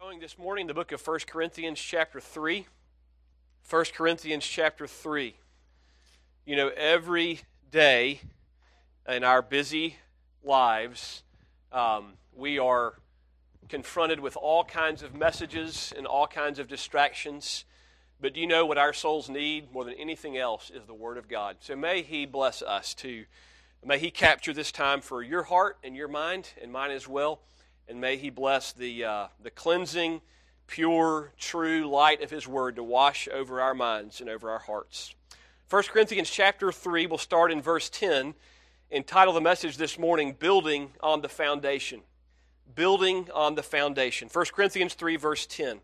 Going this morning, the book of 1 Corinthians chapter 3. 1 Corinthians chapter 3. You know, every day in our busy lives, we are confronted with all kinds of messages and all kinds of distractions. But do you know what our souls need more than anything else is the Word of God? So may He bless us may He capture this time for your heart and your mind and mine as well. And may He bless the cleansing, pure, true light of His Word to wash over our minds and over our hearts. 1 Corinthians chapter 3, we'll start in verse 10, entitle the message this morning, Building on the Foundation. Building on the Foundation. 1 Corinthians 3, verse 10.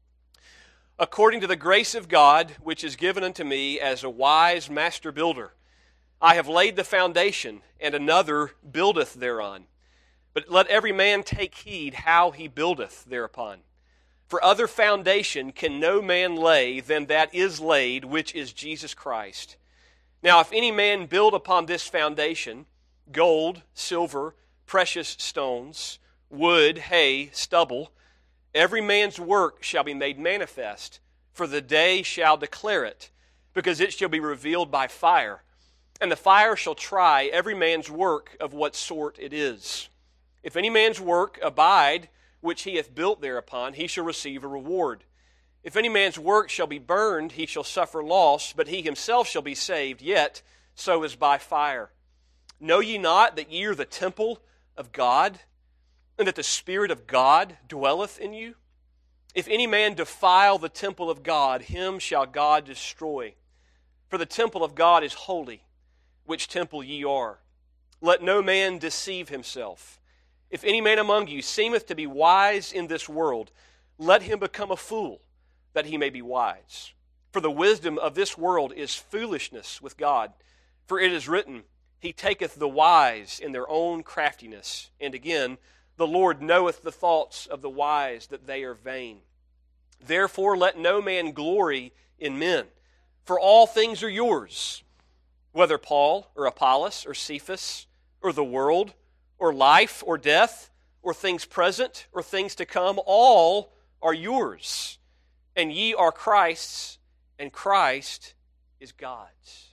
According to the grace of God, which is given unto me as a wise master builder, I have laid the foundation, and another buildeth thereon. But let every man take heed how he buildeth thereupon. For other foundation can no man lay than that is laid, which is Jesus Christ. Now if any man build upon this foundation, gold, silver, precious stones, wood, hay, stubble, every man's work shall be made manifest, for the day shall declare it, because it shall be revealed by fire. And the fire shall try every man's work of what sort it is. If any man's work abide, which he hath built thereupon, he shall receive a reward. If any man's work shall be burned, he shall suffer loss, but he himself shall be saved, yet so as by fire. Know ye not that ye are the temple of God, and that the Spirit of God dwelleth in you? If any man defile the temple of God, him shall God destroy. For the temple of God is holy, which temple ye are. Let no man deceive himself. If any man among you seemeth to be wise in this world, let him become a fool, that he may be wise. For the wisdom of this world is foolishness with God. For it is written, He taketh the wise in their own craftiness. And again, the Lord knoweth the thoughts of the wise, that they are vain. Therefore let no man glory in men, for all things are yours, whether Paul or Apollos or Cephas or the world, or life, or death, or things present, or things to come, all are yours. And ye are Christ's, and Christ is God's.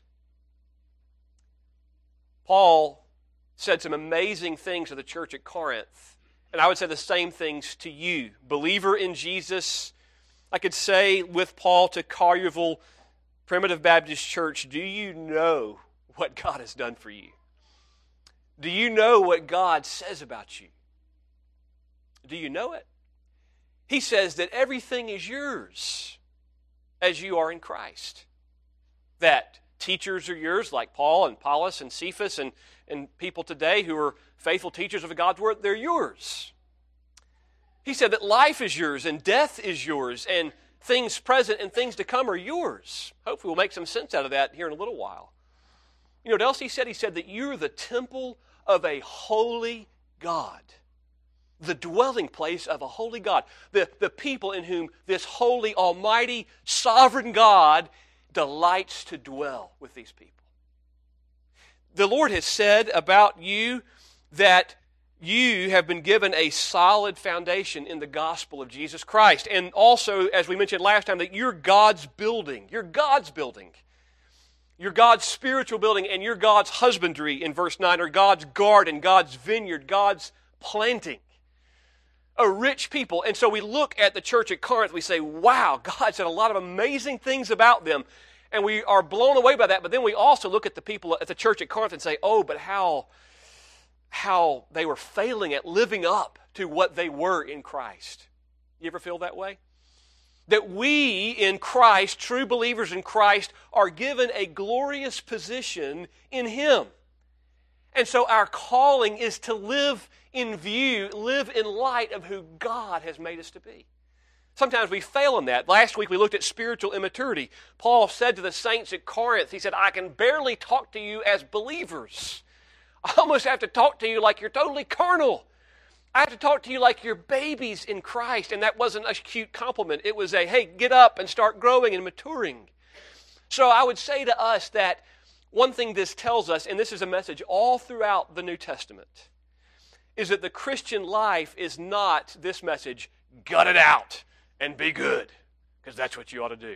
Paul said some amazing things to the church at Corinth, and I would say the same things to you. Believer in Jesus, I could say with Paul to Collierville Primitive Baptist Church, do you know what God has done for you? Do you know what God says about you? Do you know it? He says that everything is yours as you are in Christ. That teachers are yours, like Paul and Apollos and Cephas and people today who are faithful teachers of God's Word, they're yours. He said that life is yours and death is yours and things present and things to come are yours. Hopefully we'll make some sense out of that here in a little while. You know what else he said? He said that you're the temple of a holy God. The dwelling place of a holy God. The people in whom this holy, almighty, sovereign God delights to dwell with these people. The Lord has said about you that you have been given a solid foundation in the gospel of Jesus Christ. And also, as we mentioned last time, that you're God's building. You're God's building. You're God's spiritual building, and you're God's husbandry in verse 9, or God's garden, God's vineyard, God's planting. A rich people. And so we look at the church at Corinth, we say, wow, God said a lot of amazing things about them, and we are blown away by that. But then we also look at the people at the church at Corinth and say, oh, but how they were failing at living up to what they were in Christ. You ever feel that way? That we in Christ, true believers in Christ, are given a glorious position in Him. And so our calling is to live in view, live in light of who God has made us to be. Sometimes we fail in that. Last week we looked at spiritual immaturity. Paul said to the saints at Corinth, he said, I can barely talk to you as believers. I almost have to talk to you like you're totally carnal. I have to talk to you like you're babies in Christ. And that wasn't a cute compliment. It was a, hey, get up and start growing and maturing. So I would say to us that one thing this tells us, and this is a message all throughout the New Testament, is that the Christian life is not this message, gut it out and be good, because that's what you ought to do.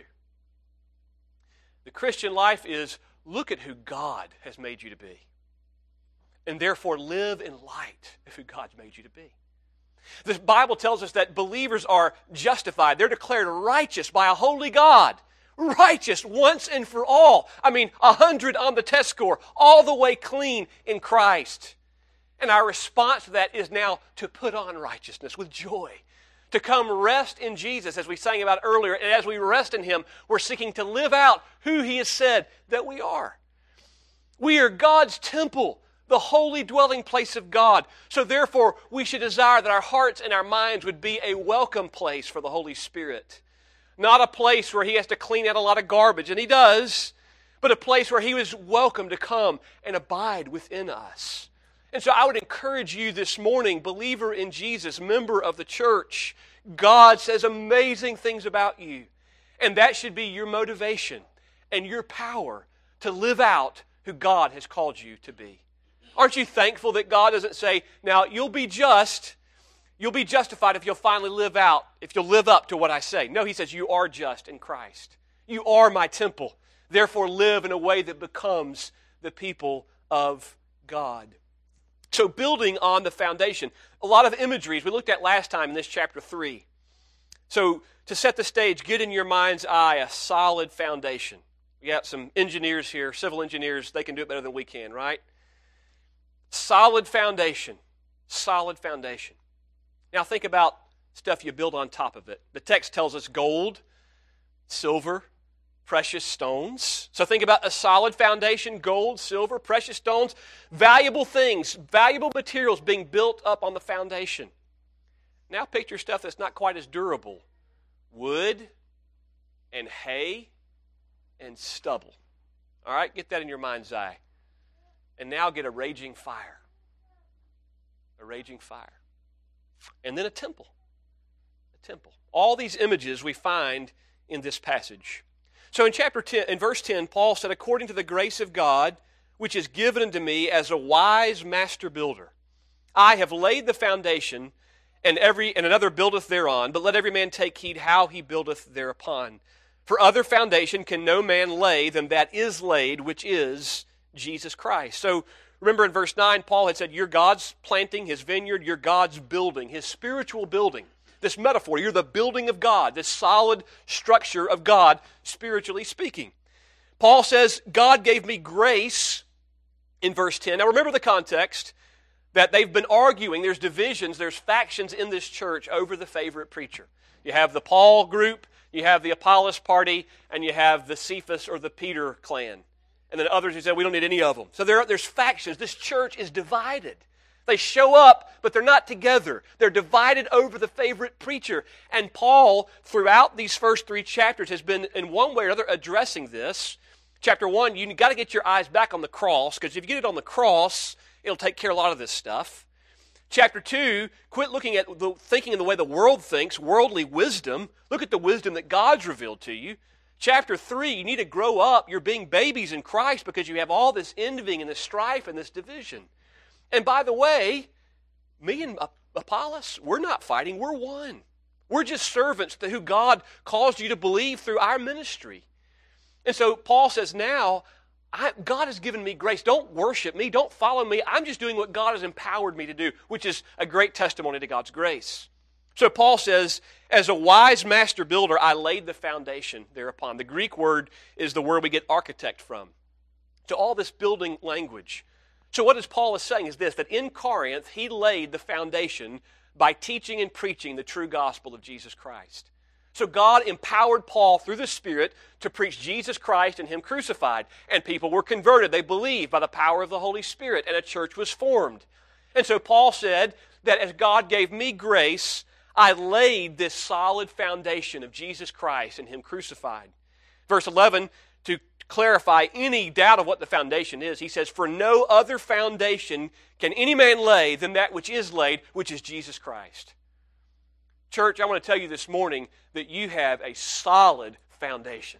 The Christian life is look at who God has made you to be, and therefore live in light of who God's made you to be. The Bible tells us that believers are justified. They're declared righteous by a holy God. Righteous once and for all. 100 on the test score, all the way clean in Christ. And our response to that is now to put on righteousness with joy. To come rest in Jesus, as we sang about earlier. And as we rest in Him, we're seeking to live out who He has said that we are. We are God's temple, the holy dwelling place of God. So therefore, we should desire that our hearts and our minds would be a welcome place for the Holy Spirit. Not a place where He has to clean out a lot of garbage, and He does, but a place where He was welcome to come and abide within us. And so I would encourage you this morning, believer in Jesus, member of the church, God says amazing things about you. And that should be your motivation and your power to live out who God has called you to be. Aren't you thankful that God doesn't say, now you'll be justified if you'll finally live up to what I say. No, He says you are just in Christ. You are my temple. Therefore live in a way that becomes the people of God. So building on the foundation, a lot of imageries we looked at last time in this chapter 3. So to set the stage, get in your mind's eye a solid foundation. We got some engineers here, civil engineers, they can do it better than we can, right? Solid foundation. Solid foundation. Now think about stuff you build on top of it. The text tells us gold, silver, precious stones. So think about a solid foundation, gold, silver, precious stones, valuable things, valuable materials being built up on the foundation. Now picture stuff that's not quite as durable. Wood and hay and stubble. All right, get that in your mind's eye. And now get a raging fire. A raging fire. And then a temple. A temple. All these images we find in this passage. So in verse 10, Paul said, according to the grace of God, which is given unto me as a wise master builder, I have laid the foundation, and another buildeth thereon, but let every man take heed how he buildeth thereupon. For other foundation can no man lay than that is laid, which is Jesus Christ. So remember in verse 9, Paul had said, you're God's planting, His vineyard, you're God's building, His spiritual building. This metaphor, you're the building of God, this solid structure of God, spiritually speaking. Paul says, God gave me grace in verse 10. Now remember the context, that they've been arguing, there's divisions, there's factions in this church over the favorite preacher. You have the Paul group, you have the Apollos party, and you have the Cephas or the Peter clan. And then others who said, we don't need any of them. So there's factions. This church is divided. They show up, but they're not together. They're divided over the favorite preacher. And Paul, throughout these first 3 chapters, has been in one way or another addressing this. Chapter 1, you've got to get your eyes back on the cross, because if you get it on the cross, it'll take care of a lot of this stuff. Chapter 2, quit looking at thinking in the way the world thinks, worldly wisdom. Look at the wisdom that God's revealed to you. Chapter 3, you need to grow up. You're being babies in Christ because you have all this envying and this strife and this division. And by the way, me and Apollos, we're not fighting, we're one. We're just servants to who God caused you to believe through our ministry. And so Paul says now, God has given me grace. Don't worship me, don't follow me. I'm just doing what God has empowered me to do, which is a great testimony to God's grace. So Paul says, as a wise master builder, I laid the foundation thereupon. The Greek word is the word we get architect from. So all this building language. So what Paul is saying is this, that in Corinth, he laid the foundation by teaching and preaching the true gospel of Jesus Christ. So God empowered Paul through the Spirit to preach Jesus Christ and Him crucified. And people were converted. They believed by the power of the Holy Spirit, and a church was formed. And so Paul said that as God gave me grace, I laid this solid foundation of Jesus Christ and Him crucified. Verse 11, to clarify any doubt of what the foundation is, he says, for no other foundation can any man lay than that which is laid, which is Jesus Christ. Church, I want to tell you this morning that you have a solid foundation.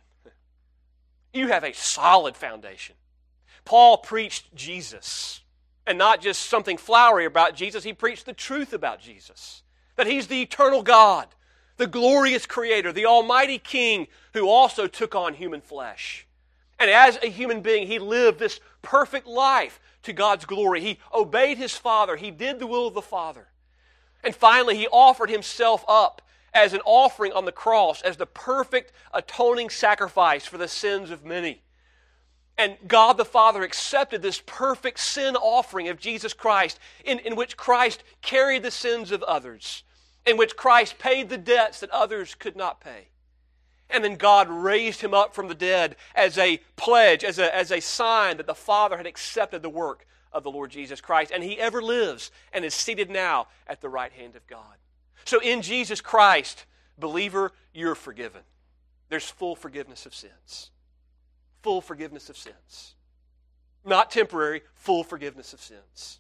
You have a solid foundation. Paul preached Jesus, and not just something flowery about Jesus. He preached the truth about Jesus, that He's the eternal God, the glorious Creator, the Almighty King who also took on human flesh. And as a human being, He lived this perfect life to God's glory. He obeyed His Father. He did the will of the Father. And finally, He offered Himself up as an offering on the cross, as the perfect atoning sacrifice for the sins of many. And God the Father accepted this perfect sin offering of Jesus Christ, in which Christ carried the sins of others, in which Christ paid the debts that others could not pay. And then God raised Him up from the dead as a pledge, as a sign that the Father had accepted the work of the Lord Jesus Christ. And He ever lives and is seated now at the right hand of God. So in Jesus Christ, believer, you're forgiven. There's full forgiveness of sins. Full forgiveness of sins. Not temporary, full forgiveness of sins.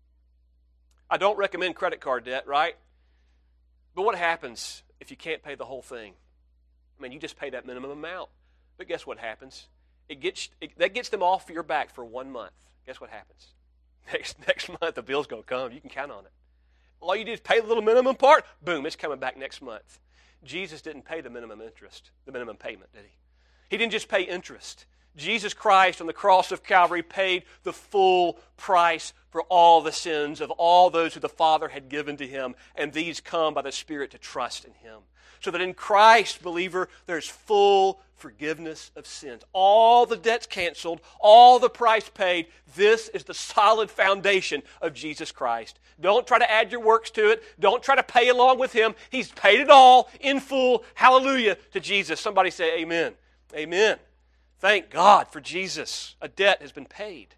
I don't recommend credit card debt, right? But what happens if you can't pay the whole thing? I mean, you just pay that minimum amount. But guess what happens? That gets them off your back for 1 month. Guess what happens? Next month, the bill's going to come. You can count on it. All you do is pay the little minimum part. Boom, it's coming back next month. Jesus didn't pay the minimum interest, the minimum payment, did He? He didn't just pay interest. Jesus Christ on the cross of Calvary paid the full price for all the sins of all those who the Father had given to Him, and these come by the Spirit to trust in Him. So that in Christ, believer, there's full forgiveness of sins. All the debts canceled, all the price paid. This is the solid foundation of Jesus Christ. Don't try to add your works to it. Don't try to pay along with Him. He's paid it all in full. Hallelujah to Jesus. Somebody say amen. Amen. Thank God for Jesus. A debt has been paid.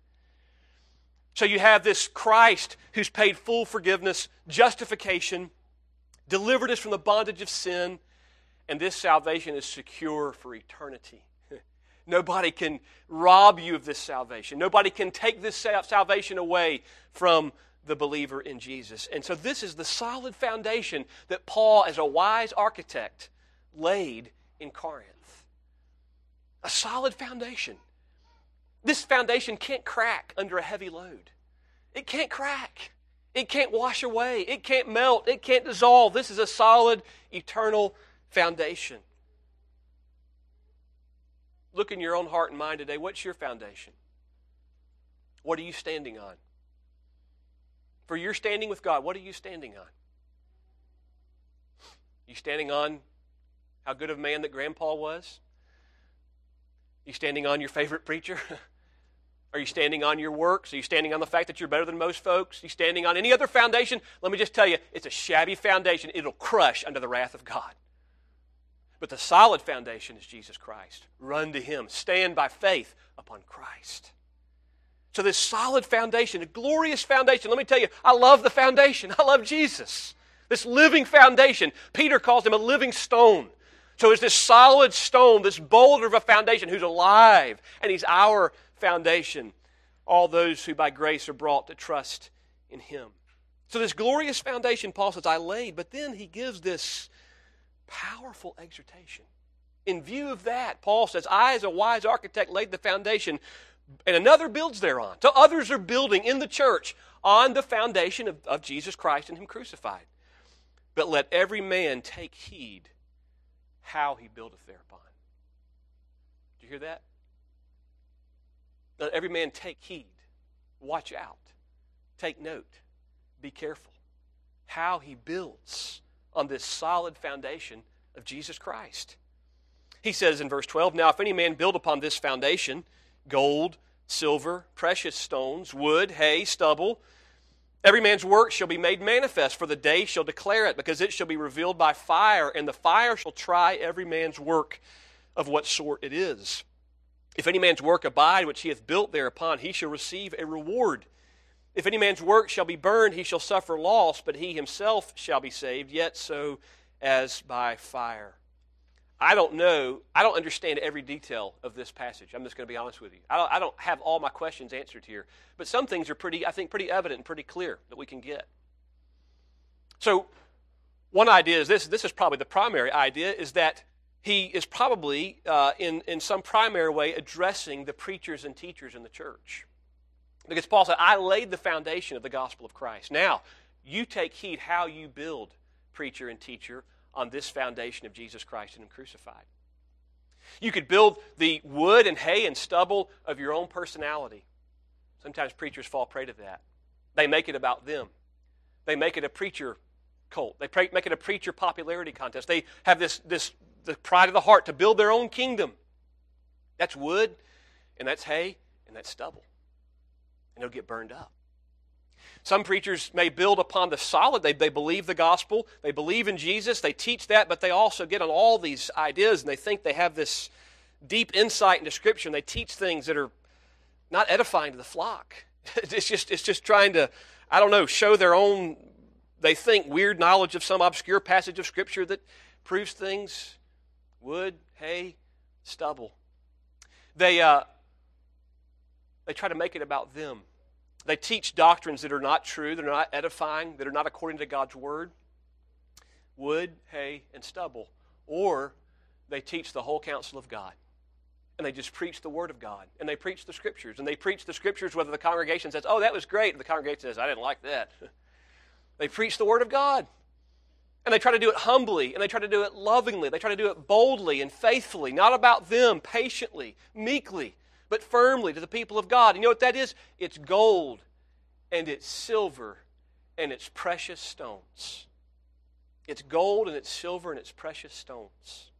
So you have this Christ who's paid full forgiveness, justification, delivered us from the bondage of sin, and this salvation is secure for eternity. Nobody can rob you of this salvation. Nobody can take this salvation away from the believer in Jesus. And so this is the solid foundation that Paul, as a wise architect, laid in Corinth. A solid foundation. This foundation can't crack under a heavy load. It can't crack. It can't wash away. It can't melt. It can't dissolve. This is a solid, eternal foundation. Look in your own heart and mind today. What's your foundation? What are you standing on? For your standing with God, what are you standing on? You standing on how good of a man that Grandpa was? You standing on your favorite preacher? Are you standing on your works? Are you standing on the fact that you're better than most folks? Are you standing on any other foundation? Let me just tell you, it's a shabby foundation. It'll crush under the wrath of God. But the solid foundation is Jesus Christ. Run to Him. Stand by faith upon Christ. So this solid foundation, a glorious foundation. Let me tell you, I love the foundation. I love Jesus. This living foundation. Peter calls Him a living stone. So it's this solid stone, this boulder of a foundation who's alive, and He's our foundation. All those who by grace are brought to trust in Him. So this glorious foundation, Paul says, I laid, but then he gives this powerful exhortation. In view of that, Paul says, I as a wise architect laid the foundation, and another builds thereon. So others are building in the church on the foundation of Jesus Christ and Him crucified. But let every man take heed how he buildeth thereupon. Did you hear that? Let every man take heed. Watch out. Take note. Be careful. How he builds on this solid foundation of Jesus Christ. He says in verse 12, Now if any man build upon this foundation, gold, silver, precious stones, wood, hay, stubble, every man's work shall be made manifest, for the day shall declare it, because it shall be revealed by fire, and the fire shall try every man's work of what sort it is. If any man's work abide, which he hath built thereupon, he shall receive a reward. If any man's work shall be burned, he shall suffer loss, but he himself shall be saved, yet so as by fire. I don't understand every detail of this passage. I'm just going to be honest with you. I don't have all my questions answered here. But some things are pretty evident and pretty clear that we can get. So one idea is this is probably the primary idea, is that he is probably in some primary way addressing the preachers and teachers in the church. Because Paul said, I laid the foundation of the gospel of Christ. Now, you take heed how you build, preacher and teacher, on this foundation of Jesus Christ and Him crucified. You could build the wood and hay and stubble of your own personality. Sometimes preachers fall prey to that. They make it about them. They make it a preacher cult. They make it a preacher popularity contest. They have the pride of the heart to build their own kingdom. That's wood, and that's hay, and that's stubble. And it'll get burned up. Some preachers may build upon the solid. They believe the gospel. They believe in Jesus. They teach that, but they also get on all these ideas, and they think they have this deep insight into Scripture, and they teach things that are not edifying to the flock. It's just trying to, show their own, they think, weird knowledge of some obscure passage of Scripture that proves things. Wood, hay, stubble. They try to make it about them. They teach doctrines that are not true, that are not edifying, that are not according to God's Word. Wood, hay, and stubble. Or they teach the whole counsel of God. And they just preach the Word of God. And they preach the Scriptures. And they preach the Scriptures whether the congregation says, oh, that was great. And the congregation says, I didn't like that. They preach the Word of God. And they try to do it humbly. And they try to do it lovingly. They try to do it boldly and faithfully. Not about them, patiently, meekly, but firmly to the people of God. And you know what that is? It's gold, and it's silver, and it's precious stones. It's gold, and it's silver, and it's precious stones.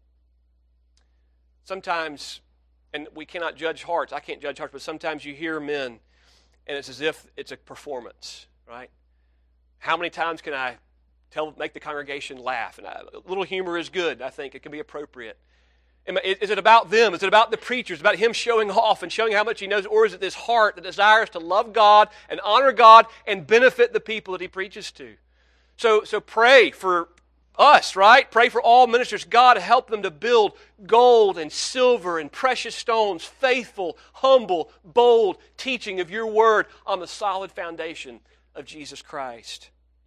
Sometimes, and we cannot judge hearts. I can't judge hearts, but sometimes you hear men, and it's as if it's a performance, right? How many times can I make the congregation laugh? And a little humor is good. I think it can be appropriate. Is it about them? Is it about the preachers? About him showing off and showing how much he knows? Or is it this heart that desires to love God and honor God and benefit the people that he preaches to? So pray for us, right? Pray for all ministers. God, help them to build gold and silver and precious stones, faithful, humble, bold teaching of your word on the solid foundation of Jesus Christ.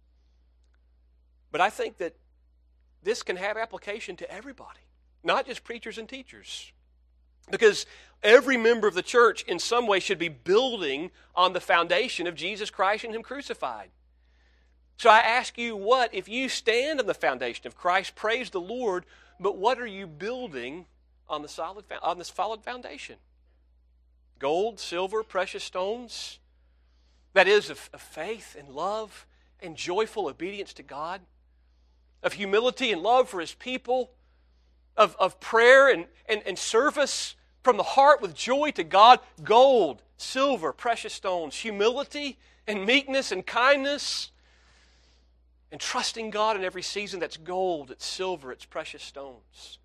But I think that this can have application to everybody. Not just preachers and teachers. Because every member of the church in some way should be building on the foundation of Jesus Christ and Him crucified. So I ask you, what if you stand on the foundation of Christ, praise the Lord, but what are you building on this solid foundation? Gold, silver, precious stones? That is of faith and love and joyful obedience to God, of humility and love for His people, of prayer and service from the heart with joy to God. Gold, silver, precious stones, humility and meekness and kindness, and trusting God in every season. That's gold, it's silver, it's precious stones.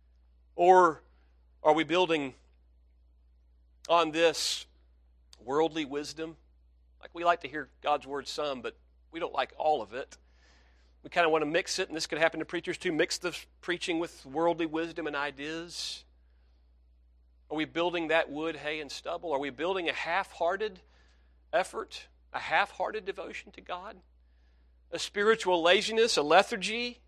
Or are we building on this worldly wisdom? Like, we like to hear God's word some, but we don't like all of it. We kind of want to mix it, and this could happen to preachers too, mix the preaching with worldly wisdom and ideas. Are we building that wood, hay, and stubble? Are we building a half-hearted effort, a half-hearted devotion to God? A spiritual laziness, a lethargy?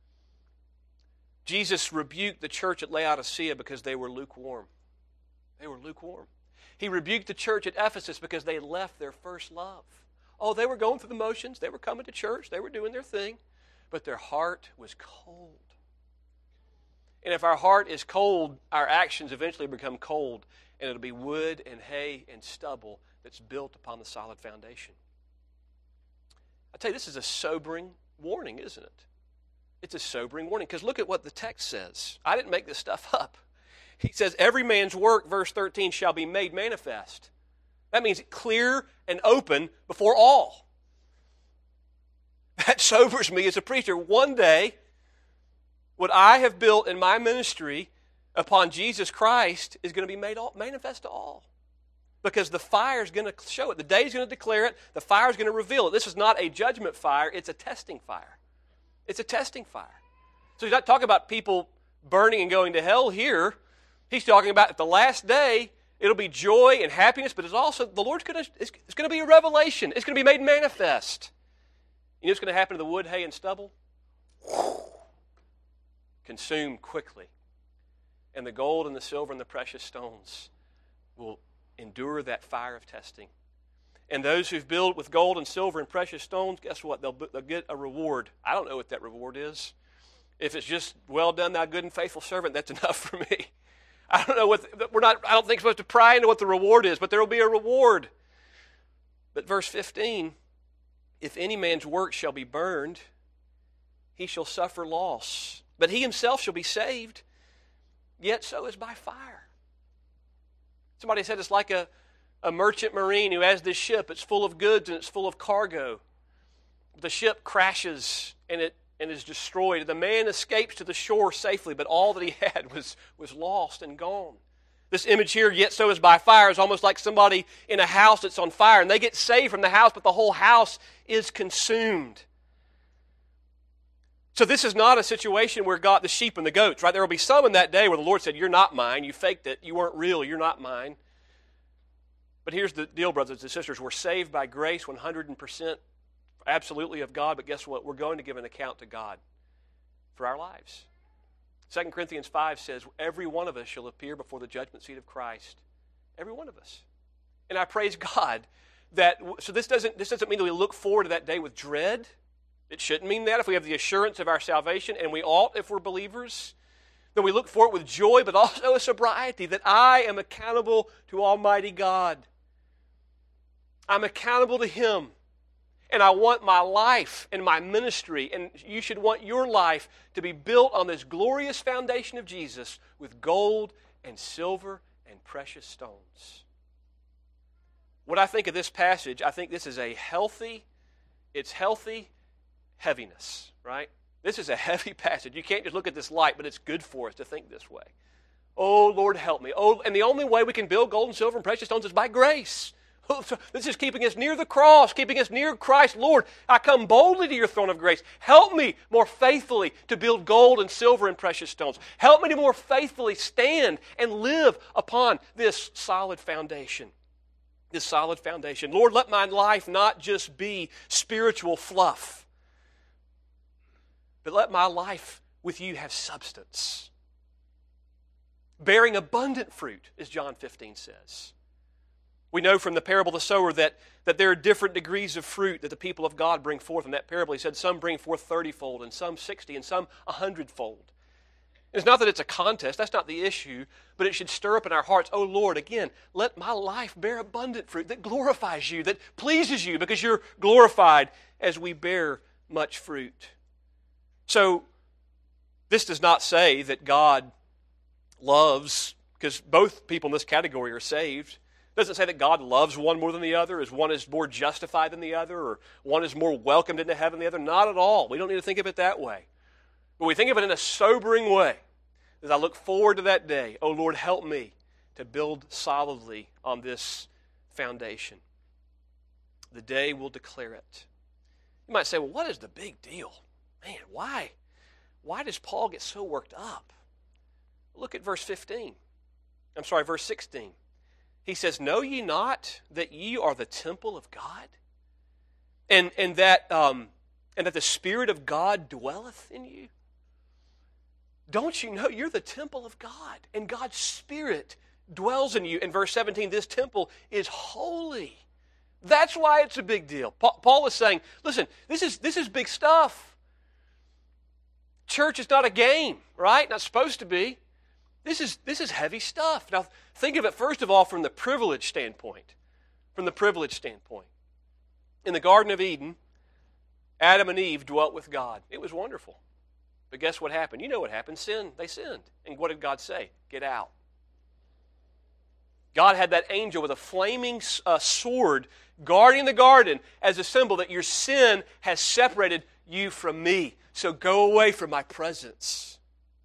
Jesus rebuked the church at Laodicea because they were lukewarm. They were lukewarm. He rebuked the church at Ephesus because they left their first love. Oh, they were going through the motions. They were coming to church. They were doing their thing. But their heart was cold. And if our heart is cold, our actions eventually become cold. And it'll be wood and hay and stubble that's built upon the solid foundation. I tell you, this is a sobering warning, isn't it? It's a sobering warning. Because look at what the text says. I didn't make this stuff up. He says, every man's work, verse 13, shall be made manifest. That means clear and open before all. That sobers me as a preacher. One day, what I have built in my ministry upon Jesus Christ is going to be made manifest to all. Because the fire is going to show it. The day is going to declare it. The fire is going to reveal it. This is not a judgment fire. It's a testing fire. It's a testing fire. So he's not talking about people burning and going to hell here. He's talking about at the last day, it'll be joy and happiness, but it's also, the Lord's it's going to be a revelation. It's going to be made manifest. You know what's going to happen to the wood, hay, and stubble? Consumed quickly. And the gold and the silver and the precious stones will endure that fire of testing. And those who've built with gold and silver and precious stones, guess what? They'll get a reward. I don't know what that reward is. If it's just, well done, thou good and faithful servant, that's enough for me. I don't know I don't think we're supposed to pry into what the reward is, but there will be a reward. But verse 15, if any man's work shall be burned, he shall suffer loss. But he himself shall be saved, yet so is by fire. Somebody said it's like a merchant marine who has this ship. It's full of goods and it's full of cargo. The ship crashes and is destroyed. The man escapes to the shore safely, but all that he had was lost and gone. This image here, yet so is by fire, is almost like somebody in a house that's on fire, and they get saved from the house, but the whole house is consumed. So this is not a situation where God, the sheep and the goats, right? There will be some in that day where the Lord said, you're not mine, you faked it, you weren't real, you're not mine. But here's the deal, brothers and sisters. We're saved by grace 100% absolutely of God, but guess what? We're going to give an account to God for our lives. 2 Corinthians 5 says, every one of us shall appear before the judgment seat of Christ. Every one of us. And I praise God that, so this doesn't mean that we look forward to that day with dread. It shouldn't mean that if we have the assurance of our salvation, and we ought if we're believers. Then we look for it with joy, but also a sobriety, that I am accountable to Almighty God. I'm accountable to Him. And I want my life and my ministry, and you should want your life to be built on this glorious foundation of Jesus with gold and silver and precious stones. What I think of this passage, I think this is healthy heaviness, right? This is a heavy passage. You can't just look at this light, but it's good for us to think this way. Oh, Lord, help me. Oh, and the only way we can build gold and silver and precious stones is by grace. This is keeping us near the cross, keeping us near Christ. Lord, I come boldly to your throne of grace. Help me more faithfully to build gold and silver and precious stones. Help me to more faithfully stand and live upon this solid foundation. This solid foundation. Lord, let my life not just be spiritual fluff, but let my life with you have substance. Bearing abundant fruit, as John 15 says. We know from the parable of the sower that there are different degrees of fruit that the people of God bring forth. In that parable, he said some bring forth 30-fold, and some 60, and some 100-fold. It's not that it's a contest, that's not the issue, but it should stir up in our hearts, oh Lord, again, let my life bear abundant fruit that glorifies you, that pleases you, because you're glorified as we bear much fruit. So, this does not say that God loves, because both people in this category are saved. It doesn't say that God loves one more than the other, as one is more justified than the other, or one is more welcomed into heaven than the other. Not at all. We don't need to think of it that way. But we think of it in a sobering way. As I look forward to that day, oh Lord, help me to build solidly on this foundation. The day will declare it. You might say, well, what is the big deal? Man, why? Why does Paul get so worked up? Look at verse 16. He says, know ye not that ye are the temple of God? And that the Spirit of God dwelleth in you? Don't you know you're the temple of God, and God's Spirit dwells in you? In verse 17, this temple is holy. That's why it's a big deal. Paul is saying, listen, this is big stuff. Church is not a game, right? Not supposed to be. This is heavy stuff. Now, think of it, first of all, from the privilege standpoint. From the privilege standpoint. In the Garden of Eden, Adam and Eve dwelt with God. It was wonderful. But guess what happened? You know what happened. They sinned. And what did God say? Get out. God had that angel with a flaming sword guarding the garden as a symbol that your sin has separated you from me. So go away from my presence.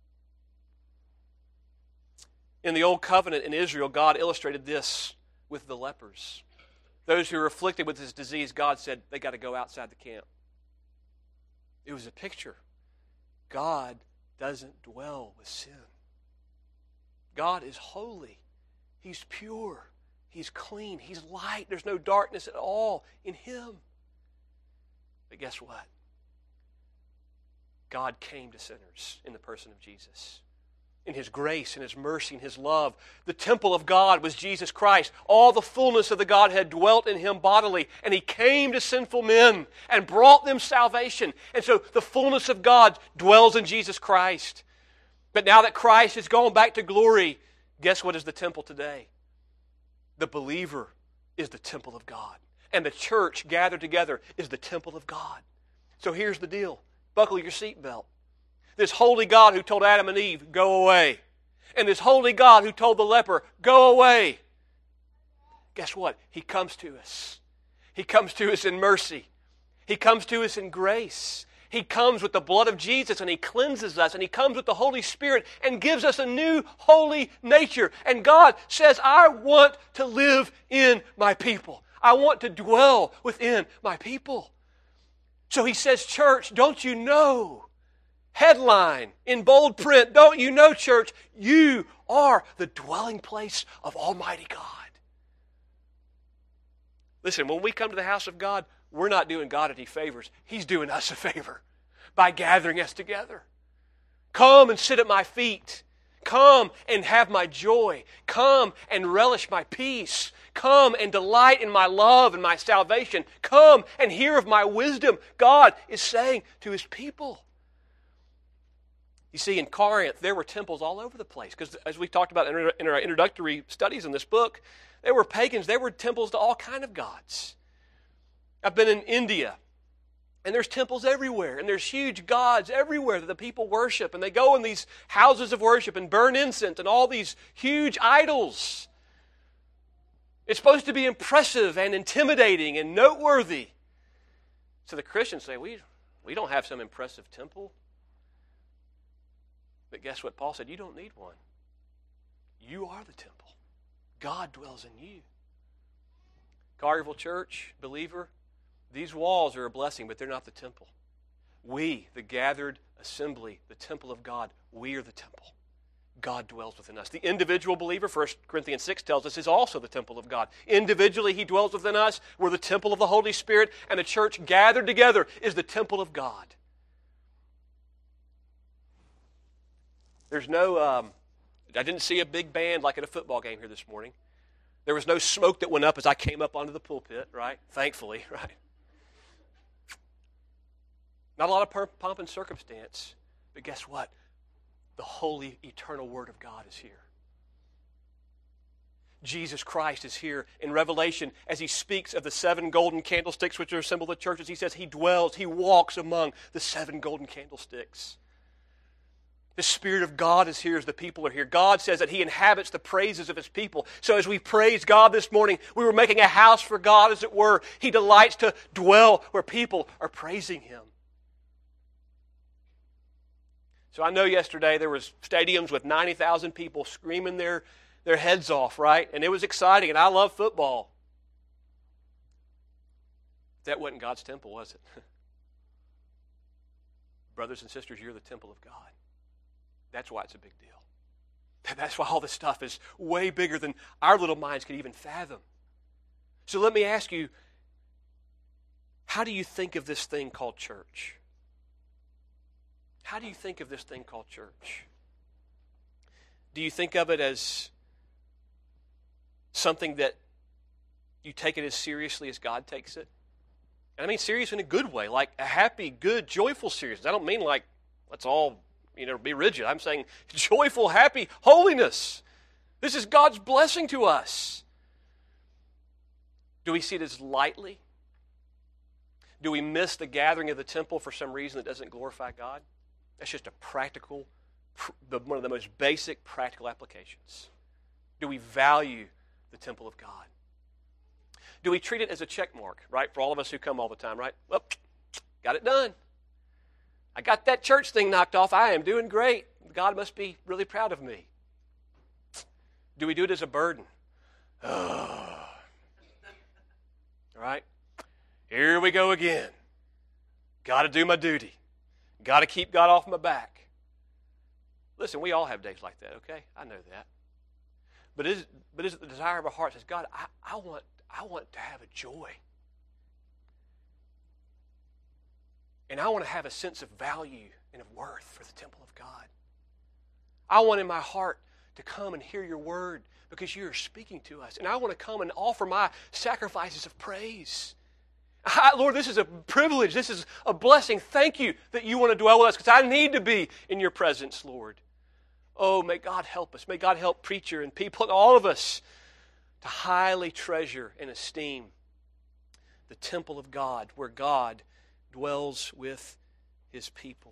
In the Old Covenant in Israel, God illustrated this with the lepers. Those who were afflicted with this disease, God said, they got to go outside the camp. It was a picture. God doesn't dwell with sin. God is holy. He's pure. He's clean. He's light. There's no darkness at all in Him. But guess what? God came to sinners in the person of Jesus. in His grace and His mercy and His love. The temple of God was Jesus Christ. All the fullness of the Godhead dwelt in Him bodily, and He came to sinful men and brought them salvation. And so the fullness of God dwells in Jesus Christ. But now that Christ has gone back to glory, guess what is the temple today? The believer is the temple of God. And the church gathered together is the temple of God. So here's the deal. Buckle your seatbelt. This holy God who told Adam and Eve, go away. And this holy God who told the leper, go away. Guess what? He comes to us. He comes to us in mercy. He comes to us in grace. He comes with the blood of Jesus and He cleanses us. And He comes with the Holy Spirit and gives us a new holy nature. And God says, I want to live in my people. I want to dwell within my people. So He says, church, don't you know? Headline in bold print, don't you know, church? You are the dwelling place of Almighty God. Listen, when we come to the house of God, we're not doing God any favors. He's doing us a favor by gathering us together. Come and sit at my feet. Come and have my joy. Come and relish my peace. Come and delight in my love and my salvation. Come and hear of my wisdom. God is saying to His people. You see, in Corinth, there were temples all over the place. Because as we talked about in our introductory studies in this book, there were pagans. There were temples to all kinds of gods. I've been in India, and there's temples everywhere. And there's huge gods everywhere that the people worship. And they go in these houses of worship and burn incense and all these huge idols. It's supposed to be impressive and intimidating and noteworthy. So the Christians say, we don't have some impressive temple. But guess what Paul said? You don't need one. You are the temple. God dwells in you. Carterville Church, believer, these walls are a blessing, but they're not the temple. We, the gathered assembly, the temple of God, we are the temple. God dwells within us. The individual believer, 1 Corinthians 6 tells us, is also the temple of God. Individually, He dwells within us. We're the temple of the Holy Spirit, and the church gathered together is the temple of God. There's no, I didn't see a big band like at a football game here this morning. There was no smoke that went up as I came up onto the pulpit, right? Thankfully, right? Not a lot of pomp and circumstance, but guess what? The holy, eternal Word of God is here. Jesus Christ is here in Revelation as He speaks of the 7 golden candlesticks which are a symbol of the churches. He says He dwells, He walks among the 7 golden candlesticks. The Spirit of God is here as the people are here. God says that He inhabits the praises of His people. So as we praise God this morning, we were making a house for God, as it were. He delights to dwell where people are praising Him. So I know yesterday there was stadiums with 90,000 people screaming their heads off, right? And it was exciting, and I love football. That wasn't God's temple, was it? Brothers and sisters, you're the temple of God. That's why it's a big deal. That's why all this stuff is way bigger than our little minds could even fathom. So let me ask you, how do you think of this thing called church? How do you think of this thing called church? Do you think of it as something that you take it as seriously as God takes it? And I mean serious in a good way, like a happy, good, joyful seriousness. I don't mean like let's all be rigid. I'm saying joyful, happy, holiness. This is God's blessing to us. Do we see it as lightly? Do we miss the gathering of the temple for some reason that doesn't glorify God? That's just a practical, one of the most basic practical applications. Do we value the temple of God? Do we treat it as a check mark, right? For all of us who come all the time, right? Well, got it done. I got that church thing knocked off. I am doing great. God must be really proud of me. Do we do it as a burden? Oh. All right? Here we go again. Got to do my duty. Got to keep God off my back. Listen, we all have days like that, okay? I know that. But is it the desire of our heart says, God, I want to have a joy. And I want to have a sense of value and of worth for the temple of God. I want in my heart to come and hear your word because you are speaking to us. And I want to come and offer my sacrifices of praise. Lord, this is a privilege. This is a blessing. Thank you that you want to dwell with us because I need to be in your presence, Lord. Oh, may God help us. May God help preacher and people and all of us to highly treasure and esteem the temple of God where God dwells with his people.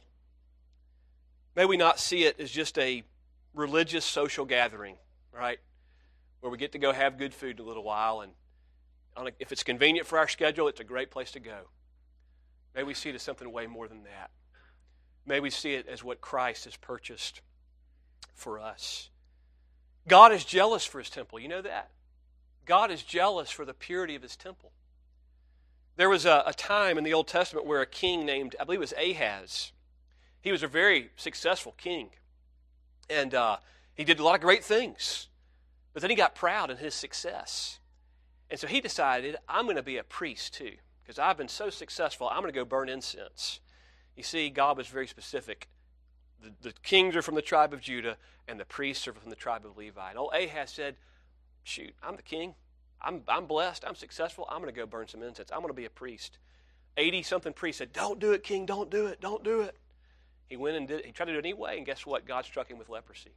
May we not see it as just a religious social gathering, right? Where we get to go have good food in a little while, and if it's convenient for our schedule, it's a great place to go. May we see it as something way more than that. May we see it as what Christ has purchased for us. God is jealous for his temple. You know that? God is jealous for the purity of his temple. There was a time in the Old Testament where a king named, I believe it was Ahaz, he was a very successful king. And he did a lot of great things. But then he got proud in his success. And so he decided, I'm going to be a priest too. Because I've been so successful, I'm going to go burn incense. You see, God was very specific. The kings are from the tribe of Judah, and the priests are from the tribe of Levi. And old Ahaz said, shoot, I'm the king. I'm blessed. I'm successful. I'm going to go burn some incense. I'm going to be a priest. 80-something priests said, don't do it, king. Don't do it. Don't do it. He went and did it. He tried to do it anyway, and guess what? God struck him with leprosy.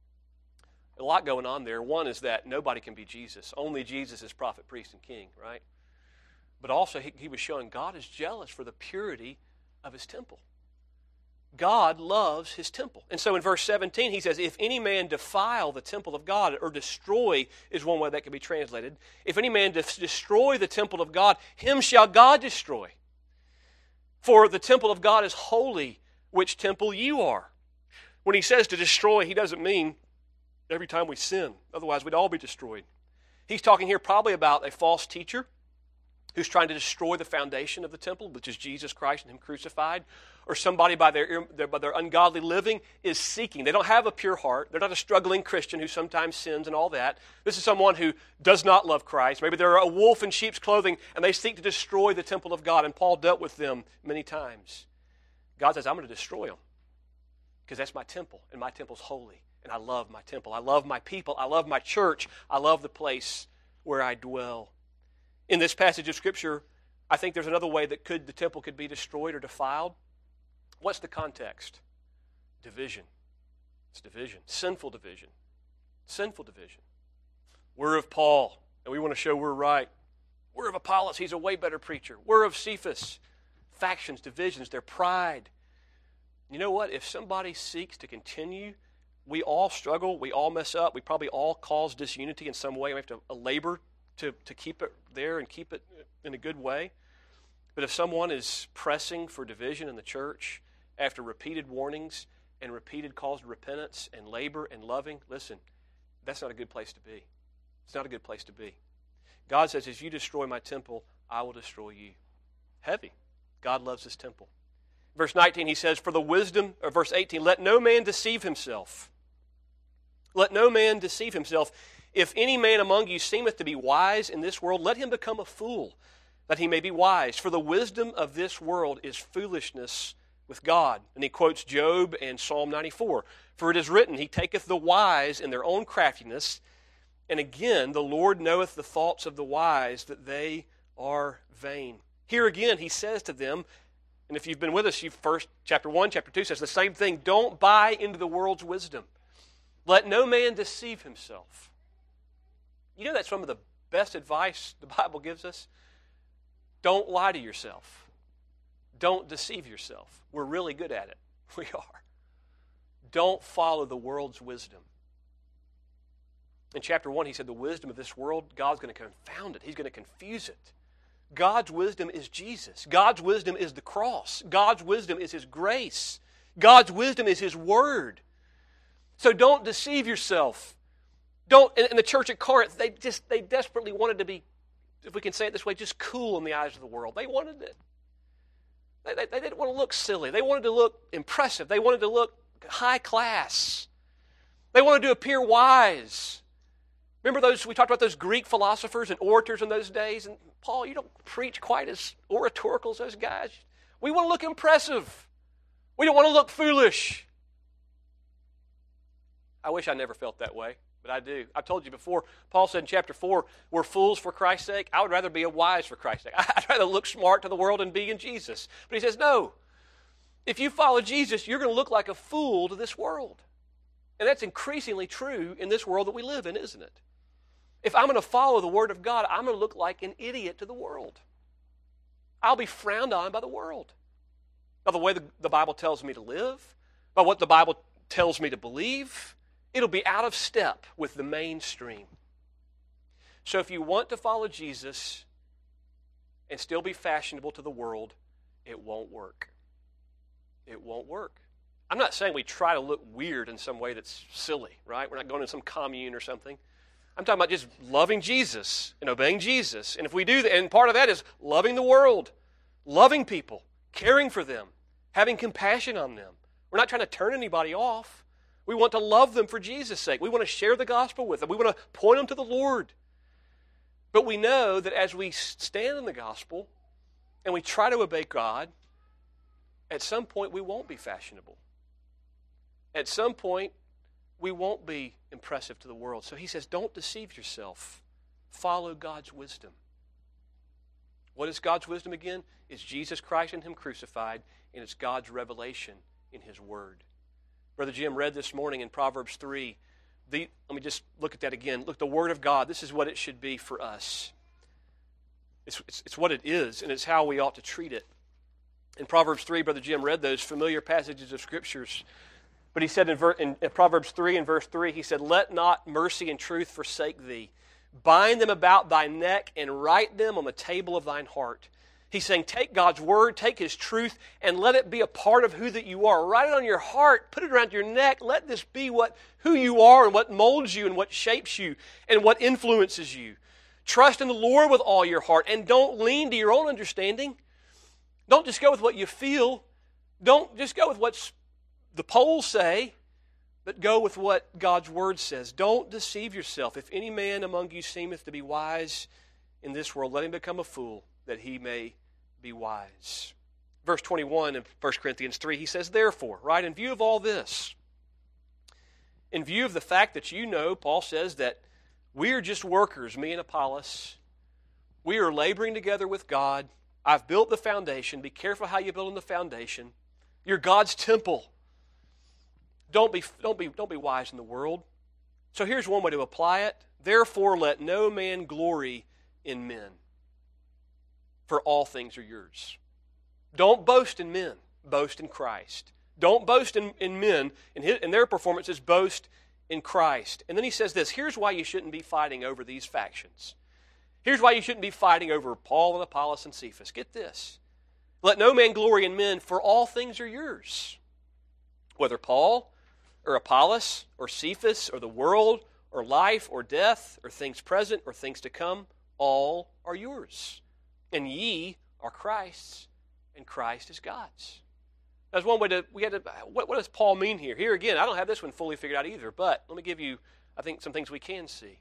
A lot going on there. One is that nobody can be Jesus. Only Jesus is prophet, priest, and king, right? But also he was showing God is jealous for the purity of his temple. God loves his temple. And so in verse 17 he says, if any man defile the temple of God, or destroy is one way that can be translated. If any man destroy the temple of God, him shall God destroy. For the temple of God is holy, which temple you are. When he says to destroy, he doesn't mean every time we sin. Otherwise, we'd all be destroyed. He's talking here probably about a false teacher who's trying to destroy the foundation of the temple, which is Jesus Christ and him crucified, or somebody by their ungodly living is seeking. They don't have a pure heart. They're not a struggling Christian who sometimes sins and all that. This is someone who does not love Christ. Maybe they're a wolf in sheep's clothing, and they seek to destroy the temple of God, and Paul dealt with them many times. God says, I'm going to destroy them because that's my temple, and my temple's holy, and I love my temple. I love my people. I love my church. I love the place where I dwell. In this passage of Scripture, I think there's another way that the temple could be destroyed or defiled. What's the context? Division. It's division. Sinful division. Sinful division. We're of Paul, and we want to show we're right. We're of Apollos. He's a way better preacher. We're of Cephas. Factions, divisions, their pride. You know what? If somebody seeks to continue, we all struggle. We all mess up. We probably all cause disunity in some way. We have to labor to keep it there and keep it in a good way. But if someone is pressing for division in the church after repeated warnings and repeated calls to repentance and labor and loving, listen, that's not a good place to be. It's not a good place to be. God says, as you destroy my temple, I will destroy you. Heavy. God loves his temple. Verse 19, he says, for the wisdom, or verse 18, let no man deceive himself. Let no man deceive himself. If any man among you seemeth to be wise in this world, let him become a fool, that he may be wise. For the wisdom of this world is foolishness with God. And he quotes Job and Psalm 94. For it is written, he taketh the wise in their own craftiness, and again, the Lord knoweth the thoughts of the wise, that they are vain. Here again, he says to them, and if you've been with us, chapter 1, chapter 2 says the same thing, don't buy into the world's wisdom. Let no man deceive himself. You know that's some of the best advice the Bible gives us? Don't lie to yourself. Don't deceive yourself. We're really good at it. We are. Don't follow the world's wisdom. In chapter 1, he said the wisdom of this world, God's going to confound it. He's going to confuse it. God's wisdom is Jesus. God's wisdom is the cross. God's wisdom is his grace. God's wisdom is his word. So don't deceive yourself. In the church at Corinth, they desperately wanted to be, if we can say it this way, just cool in the eyes of the world. They wanted it. They didn't want to look silly. They wanted to look impressive. They wanted to look high class. They wanted to appear wise. Remember we talked about those Greek philosophers and orators in those days? And Paul, you don't preach quite as oratorical as those guys. We want to look impressive. We don't want to look foolish. I wish I never felt that way, but I do. I've told you before, Paul said in chapter 4, we're fools for Christ's sake. I would rather be a wise for Christ's sake. I'd rather look smart to the world and be in Jesus. But he says, no. If you follow Jesus, you're going to look like a fool to this world. And that's increasingly true in this world that we live in, isn't it? If I'm going to follow the Word of God, I'm going to look like an idiot to the world. I'll be frowned on by the world. By the way the Bible tells me to live, by what the Bible tells me to believe, it'll be out of step with the mainstream. So if you want to follow Jesus and still be fashionable to the world, it won't work. It won't work. I'm not saying we try to look weird in some way that's silly, right? We're not going to some commune or something. I'm talking about just loving Jesus and obeying Jesus. And if we do that, and part of that is loving the world, loving people, caring for them, having compassion on them. We're not trying to turn anybody off. We want to love them for Jesus' sake. We want to share the gospel with them. We want to point them to the Lord. But we know that as we stand in the gospel and we try to obey God, at some point we won't be fashionable. At some point we won't be impressive to the world. So he says, don't deceive yourself. Follow God's wisdom. What is God's wisdom again? It's Jesus Christ and Him crucified, and it's God's revelation in His Word. Brother Jim read this morning in Proverbs 3. Let me just look at that again. Look, the Word of God, this is what it should be for us. It's what it is, and it's how we ought to treat it. In Proverbs 3, Brother Jim read those familiar passages of Scriptures. But he said in Proverbs 3 and verse 3, he said, let not mercy and truth forsake thee. Bind them about thy neck and write them on the table of thine heart. He's saying, take God's word, take His truth, and let it be a part of who that you are. Write it on your heart, put it around your neck. Let this be who you are and what molds you and what shapes you and what influences you. Trust in the Lord with all your heart and don't lean to your own understanding. Don't just go with what you feel. Don't just go with what the polls say, but go with what God's word says. Don't deceive yourself. If any man among you seemeth to be wise in this world, let him become a fool, that he may be wise. Verse 21 in 1 Corinthians 3, he says, therefore, right, in view of all this, in view of the fact that you know, Paul says that we are just workers, me and Apollos. We are laboring together with God. I've built the foundation. Be careful how you build on the foundation. You're God's temple. Don't be wise in the world. So here's one way to apply it. Therefore, let no man glory in men, for all things are yours. Don't boast in men. Boast in Christ. Don't boast in men, in their performances. Boast in Christ. And then he says this. Here's why you shouldn't be fighting over these factions. Here's why you shouldn't be fighting over Paul and Apollos and Cephas. Get this. Let no man glory in men, for all things are yours. Whether Paul or Apollos or Cephas or the world or life or death or things present or things to come, all are yours. And ye are Christ's, and Christ is God's. That's one way what does Paul mean here? Here again, I don't have this one fully figured out either, but let me give you, I think, some things we can see.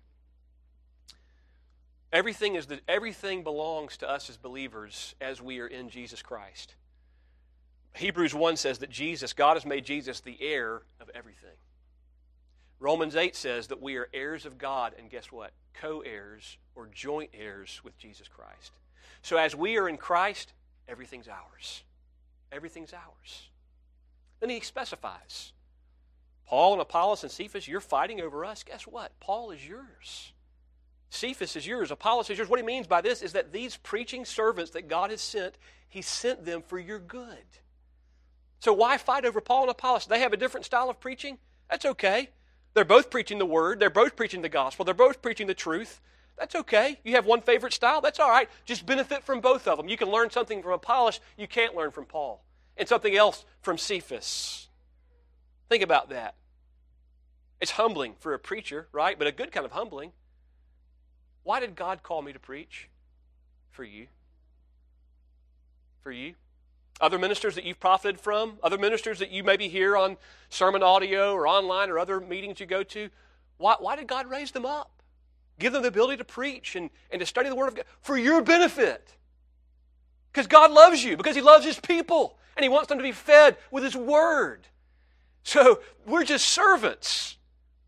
Everything belongs to us as believers as we are in Jesus Christ. Hebrews 1 says that God has made Jesus the heir of everything. Romans 8 says that we are heirs of God, and guess what? Co-heirs or joint heirs with Jesus Christ. So as we are in Christ, everything's ours. Everything's ours. Then he specifies, Paul and Apollos and Cephas, you're fighting over us. Guess what? Paul is yours. Cephas is yours. Apollos is yours. What he means by this is that these preaching servants that God has sent, He sent them for your good. So why fight over Paul and Apollos? They have a different style of preaching? That's okay. They're both preaching the Word. They're both preaching the gospel. They're both preaching the truth. That's okay. You have one favorite style? That's all right. Just benefit from both of them. You can learn something from Apollos you can't learn from Paul. And something else from Cephas. Think about that. It's humbling for a preacher, right? But a good kind of humbling. Why did God call me to preach? For you. For you. Other ministers that you've profited from, other ministers that you maybe hear on sermon audio or online or other meetings you go to, why did God raise them up? Give them the ability to preach and to study the Word of God for your benefit. Because God loves you, because He loves His people, and He wants them to be fed with His Word. So we're just servants.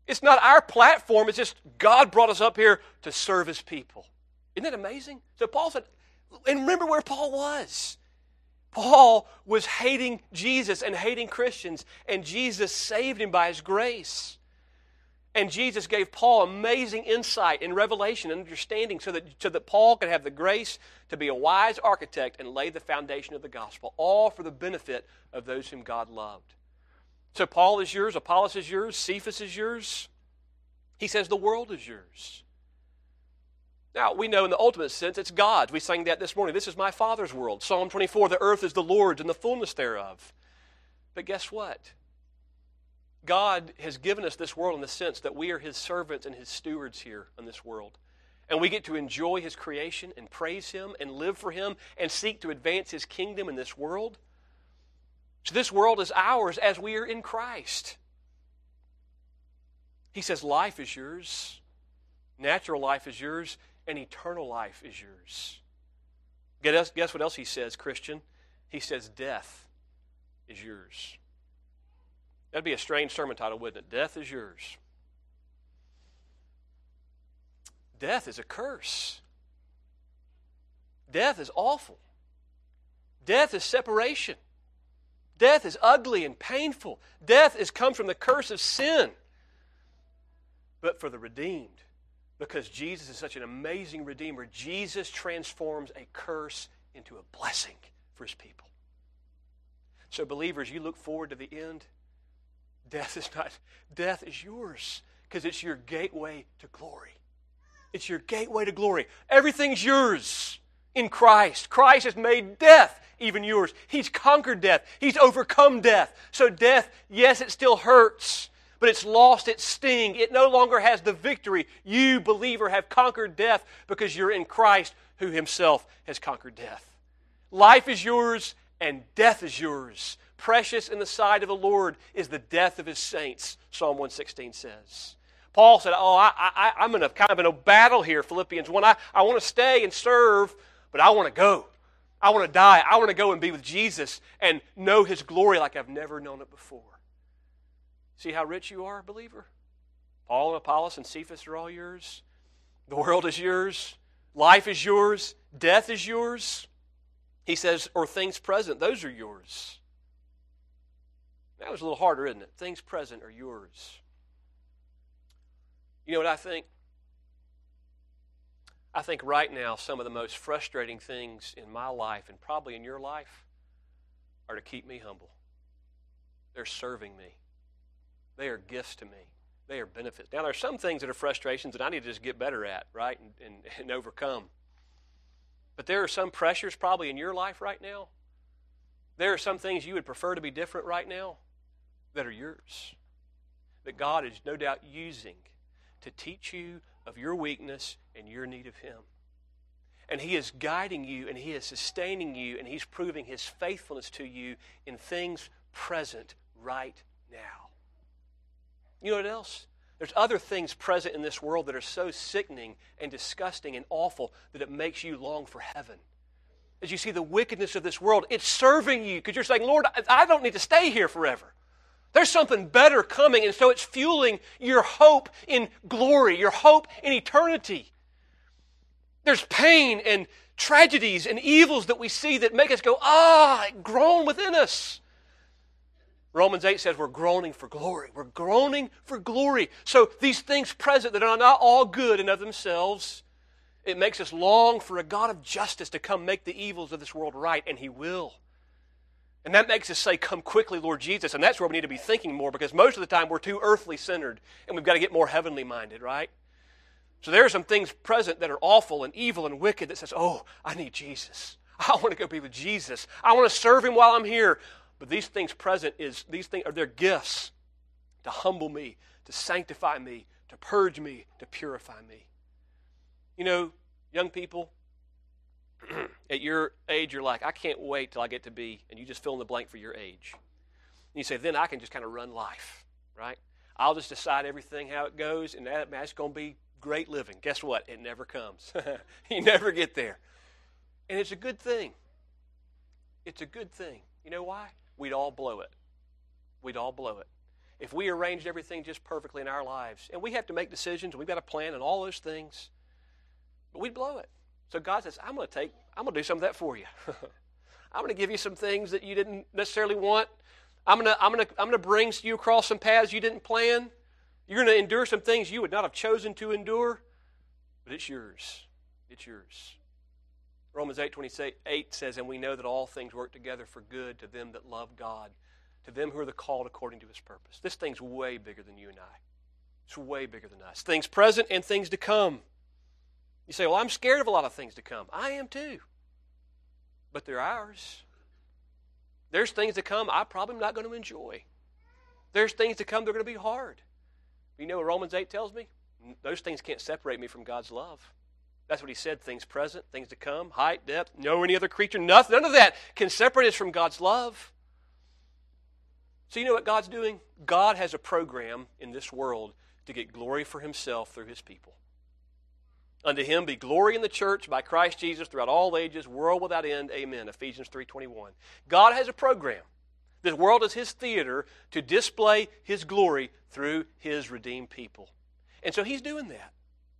It's not our platform. It's just God brought us up here to serve His people. Isn't that amazing? So Paul said, and remember where Paul was. Paul was hating Jesus and hating Christians, and Jesus saved him by His grace. And Jesus gave Paul amazing insight and revelation and understanding so that Paul could have the grace to be a wise architect and lay the foundation of the gospel, all for the benefit of those whom God loved. So Paul is yours, Apollos is yours, Cephas is yours. He says the world is yours. Now, we know in the ultimate sense it's God's. We sang that this morning. This is my Father's world. Psalm 24, the earth is the Lord's and the fullness thereof. But guess what? God has given us this world in the sense that we are His servants and His stewards here in this world. And we get to enjoy His creation and praise Him and live for Him and seek to advance His kingdom in this world. So this world is ours as we are in Christ. He says life is yours, natural life is yours, and eternal life is yours. Guess what else He says, Christian? He says death is yours. That'd be a strange sermon title, wouldn't it? Death is yours. Death is a curse. Death is awful. Death is separation. Death is ugly and painful. Death comes from the curse of sin. But for the redeemed, because Jesus is such an amazing Redeemer, Jesus transforms a curse into a blessing for His people. So believers, you look forward to the end. Death is yours because it's your gateway to glory. It's your gateway to glory. Everything's yours in Christ. Christ has made death even yours. He's conquered death. He's overcome death. So death, yes, it still hurts, but it's lost its sting. It no longer has the victory. You, believer, have conquered death because you're in Christ, who Himself has conquered death. Life is yours and death is yours. Precious in the sight of the Lord is the death of His saints, Psalm 116 says. Paul said, I'm in a battle here, Philippians 1. I want to stay and serve, but I want to go. I want to die. I want to go and be with Jesus and know His glory like I've never known it before. See how rich you are, believer? Paul and Apollos and Cephas are all yours. The world is yours. Life is yours. Death is yours. He says, or things present, those are yours. That was a little harder, isn't it? Things present are yours. You know what I think? I think right now some of the most frustrating things in my life, and probably in your life, are to keep me humble. They're serving me. They are gifts to me. They are benefits. Now, there are some things that are frustrations that I need to just get better at, right, and overcome. But there are some pressures probably in your life right now. There are some things you would prefer to be different right now that are yours, that God is no doubt using to teach you of your weakness and your need of Him. And He is guiding you and He is sustaining you and He's proving His faithfulness to you in things present right now. You know what else? There's other things present in this world that are so sickening and disgusting and awful that it makes you long for heaven. As you see the wickedness of this world, it's serving you because you're saying, Lord, I don't need to stay here forever. There's something better coming, and so it's fueling your hope in glory, your hope in eternity. There's pain and tragedies and evils that we see that make us go, groan within us. Romans 8 says we're groaning for glory. We're groaning for glory. So these things present that are not all good in of themselves, it makes us long for a God of justice to come make the evils of this world right, and He will. And that makes us say, come quickly, Lord Jesus. And that's where we need to be thinking more, because most of the time we're too earthly centered and we've got to get more heavenly minded, right? So there are some things present that are awful and evil and wicked that says, I need Jesus. I want to go be with Jesus. I want to serve Him while I'm here. But these things present are their gifts to humble me, to sanctify me, to purge me, to purify me. You know, young people, at your age, you're like, I can't wait till I get to be, and you just fill in the blank for your age. And you say, then I can just kind of run life, right? I'll just decide everything, how it goes, and that's going to be great living. Guess what? It never comes. You never get there. And it's a good thing. It's a good thing. You know why? We'd all blow it. We'd all blow it. if we arranged everything just perfectly in our lives, and we have to make decisions, and we've got a plan and all those things, but we'd blow it. So God says, I'm going to do some of that for you. I'm going to give you some things that you didn't necessarily want. I'm going to bring you across some paths you didn't plan. You're going to endure some things you would not have chosen to endure, but it's yours. It's yours. Romans 8:28 says, and we know that all things work together for good to them that love God, to them who are the called according to his purpose. This thing's way bigger than you and I. It's way bigger than us. Things present and things to come. You say, well, I'm scared of a lot of things to come. I am too. But they're ours. There's things to come I'm probably not going to enjoy. There's things to come that are going to be hard. You know what Romans 8 tells me? Those things can't separate me from God's love. That's what he said, things present, things to come, height, depth, no any other creature, nothing, none of that can separate us from God's love. So you know what God's doing? God has a program in this world to get glory for himself through his people. Unto him be glory in the church by Christ Jesus throughout all ages, world without end. Amen. Ephesians 3:21. God has a program. This world is his theater to display his glory through his redeemed people. And so he's doing that.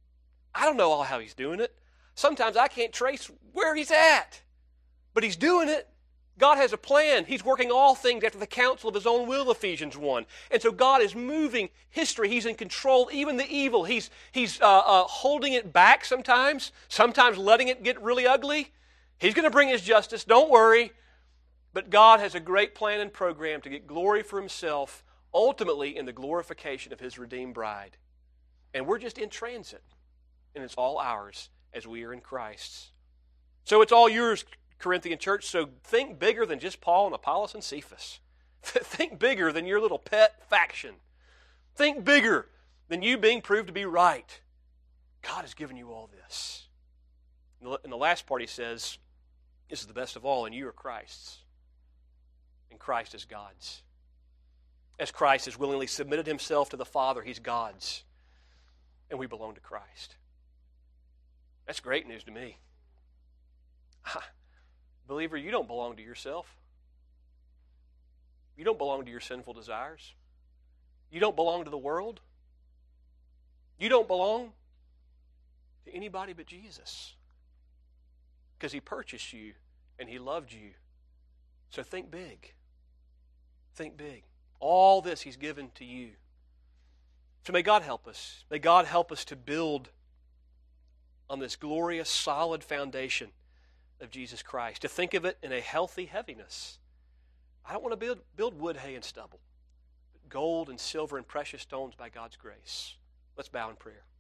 I don't know all how he's doing it. Sometimes I can't trace where he's at. But he's doing it. God has a plan. He's working all things after the counsel of his own will, Ephesians 1. And so God is moving history. He's in control, even the evil. He's holding it back sometimes letting it get really ugly. He's going to bring his justice, don't worry. But God has a great plan and program to get glory for himself, ultimately in the glorification of his redeemed bride. And we're just in transit. And it's all ours as we are in Christ's. So it's all yours, Corinthian church. So think bigger than just Paul and Apollos and Cephas. Think bigger than your little pet faction. Think bigger than you being proved to be right. God has given you all this. In the last part he says, this is the best of all, and you are Christ's. And Christ is God's. As Christ has willingly submitted himself to the Father, he's God's. And we belong to Christ. That's great news to me. Believer, you don't belong to yourself. You don't belong to your sinful desires. You don't belong to the world. You don't belong to anybody but Jesus. Because he purchased you and he loved you. So think big. Think big. All this he's given to you. So may God help us. May God help us to build on this glorious, solid foundation of Jesus Christ, to think of it in a healthy heaviness. I don't want to build wood, hay, and stubble, but gold and silver and precious stones by God's grace. Let's bow in prayer.